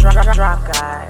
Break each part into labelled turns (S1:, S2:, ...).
S1: Drop guy.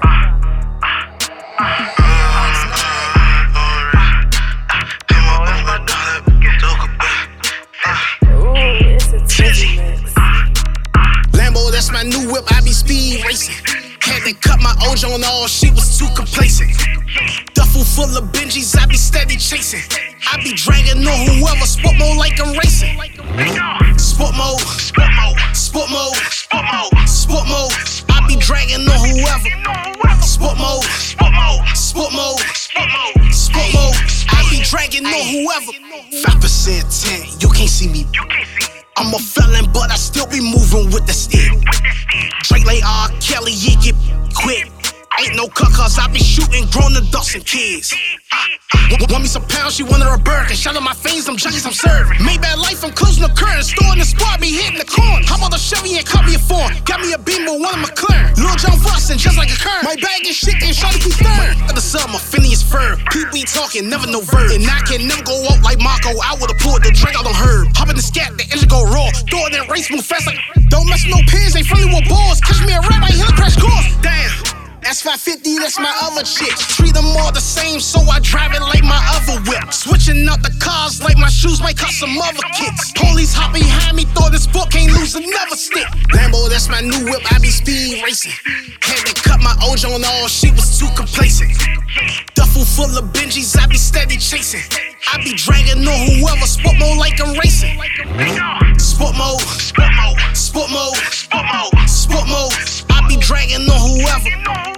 S1: Ooh, it's a Tizzy mix.
S2: Lambo, that's my new whip, I be speed racing. Had to cut my Ojo on all, she was too complacent. Duffel full of Benjis, I be steady chasing. I be dragging on whoever, sport mode like I'm racing. Sport mode, sport mode, sport mode, sport mode, sport mode. I be dragging on whoever. Sport mode, sport mode, sport mode, sport mode, sport mode. I be dragging on whoever. 5% 10, you can't see me. I'm a felon, but I still be moving with the stick. Drake like R. Kelly, yeah, get quick. Ain't no cut, cause I be shooting grown adults and kids. Want me some pounds, she wanted a burger. Shout out my fiends, them junkies I'm serving. Made bad life, I'm closing the curtain. Store in the spot, be hitting the corn. How about the Chevy and cut me a phone? Got me a Beamer, one of McLaren. Lil Jon bustin' just like a current. My bag is shit, and shawty keep stirring. At the sub, my Phineas Ferb. People be talking, never no verb. And I can never go out like Marco. I would've pulled the drink out on Herb. Hop in the scat, the engine go raw. Throw it in race, move fast like. Don't mess with no pins, they friendly with balls. Catch me a rap, I hit a crash course. Damn. That's 550, that's my other chick. Treat them all the same, so I drive it like my other whip. Switching out the cars like my shoes might cost some other kicks. Police hop behind me, throw this book, can't lose another stick. Lambo, that's my new whip, I be speed racing. Had to cut my Ojo on all, she was too complacent. Duffel full of Benjis, I be steady chasing. I be dragging on whoever, sport mode like I'm racing. Sport mode, sport mode, sport mode, sport mode, sport mode. I be dragging on whoever.